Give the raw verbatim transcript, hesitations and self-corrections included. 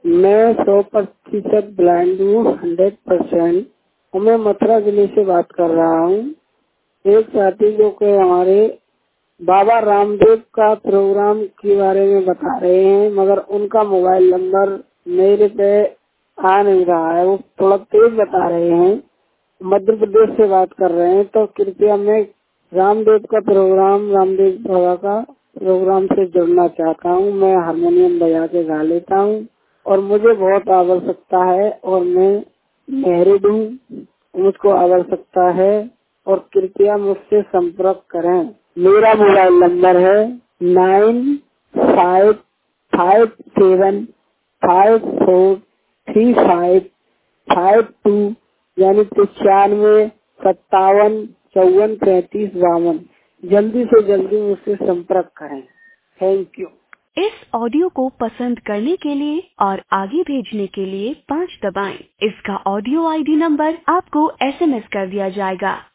मैं सौ प्रतिशत ब्लाइंड हूँ, हंड्रेड परसेंट। और मैं मथुरा जिले से बात कर रहा हूँ। एक साथी जो के हमारे बाबा रामदेव का प्रोग्राम के बारे में बता रहे हैं, मगर उनका मोबाइल नंबर मेरे पे आ नहीं रहा है। वो थोड़ा तेज बता रहे हैं। मध्य प्रदेश से बात कर रहे हैं। तो कृपया मैं रामदेव का प्रोग्राम, रामदेव बाबा का प्रोग्राम से जुड़ना चाहता हूँ। मैं हारमोनियम बजा के गा लेता हूँ और मुझे बहुत आवश्यकता है और मैं मैरिड हूँ, मुझको आवश्यकता है और कृपया मुझसे संपर्क करें। मेरा मोबाइल नंबर है nine five five seven five four three five five two यानी पचानवे सत्तावन चौवन पैंतीस बावन। जल्दी से जल्दी मुझसे संपर्क करें। Thank you. इस ऑडियो को पसंद करने के लिए और आगे भेजने के लिए पाँच दबाएं। इसका ऑडियो आईडी नंबर आपको एसएमएस कर दिया जाएगा।